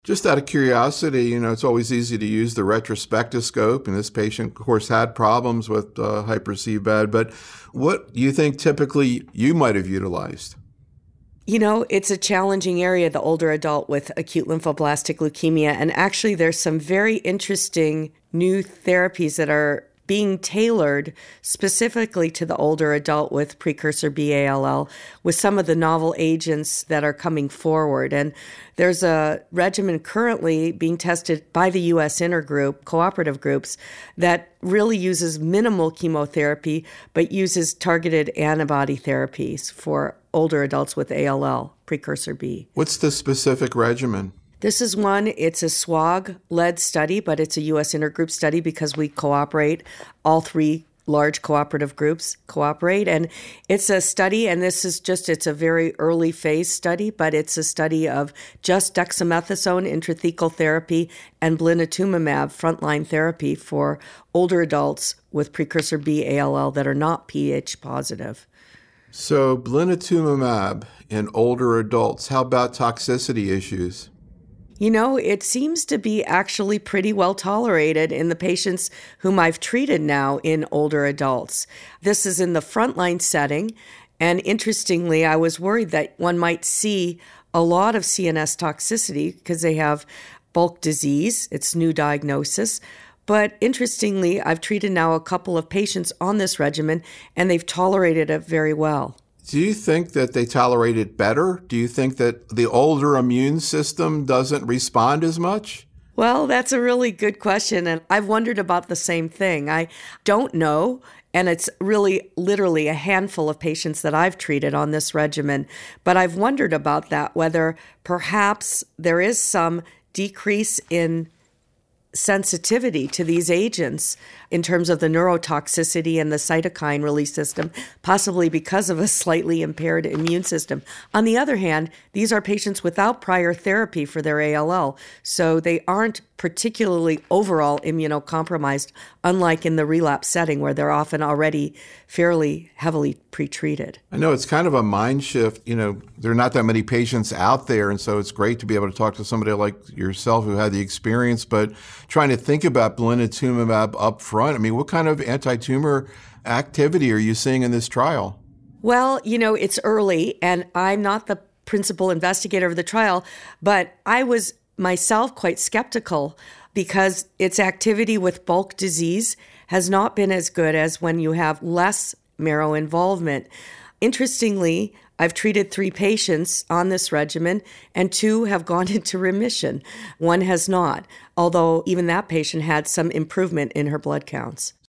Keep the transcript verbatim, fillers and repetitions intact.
Just out of curiosity, you know, it's always easy to use the retrospectoscope, and this patient, of course, had problems with uh, hyper-C VAD, but what do you think typically you might have utilized? You know, it's a challenging area, the older adult with acute lymphoblastic leukemia, and actually there's some very interesting new therapies that are being tailored specifically to the older adult with precursor B A L L with some of the novel agents that are coming forward. And there's a regimen currently being tested by the U S intergroup, cooperative groups, that really uses minimal chemotherapy but uses targeted antibody therapies for older adults with A L L, precursor B. What's the specific regimen? This is one, it's a S W O G-led study, but it's a U S intergroup study because we cooperate. All three large cooperative groups cooperate. And it's a study, and this is just, it's a very early phase study, but it's a study of just dexamethasone intrathecal therapy and blinatumomab frontline therapy for older adults with precursor B A L L that are not Ph positive. So blinatumomab in older adults, how about toxicity issues? You know, it seems to be actually pretty well tolerated in the patients whom I've treated now in older adults. This is in the frontline setting, and interestingly, I was worried that one might see a lot of C N S toxicity because they have bulk disease. It's new diagnosis. But interestingly, I've treated now a couple of patients on this regimen, and they've tolerated it very well. Do you think that they tolerate it better? Do you think that the older immune system doesn't respond as much? Well, that's a really good question, and I've wondered about the same thing. I don't know, and it's really literally a handful of patients that I've treated on this regimen, but I've wondered about that, whether perhaps there is some decrease in sensitivity to these agents in terms of the neurotoxicity and the cytokine release system, possibly because of a slightly impaired immune system. On the other hand, these are patients without prior therapy for their A L L, so they aren't particularly overall immunocompromised, unlike in the relapse setting where they're often already fairly heavily pretreated. I know it's kind of a mind shift. You know, there are not that many patients out there, and so it's great to be able to talk to somebody like yourself who had the experience, but trying to think about blinatumomab up front, I mean, what kind of anti-tumor activity are you seeing in this trial? Well, you know, it's early, and I'm not the principal investigator of the trial, but I was myself quite skeptical because its activity with bulk disease has not been as good as when you have less marrow involvement. Interestingly, I've treated three patients on this regimen, and two have gone into remission. One has not, although even that patient had some improvement in her blood counts.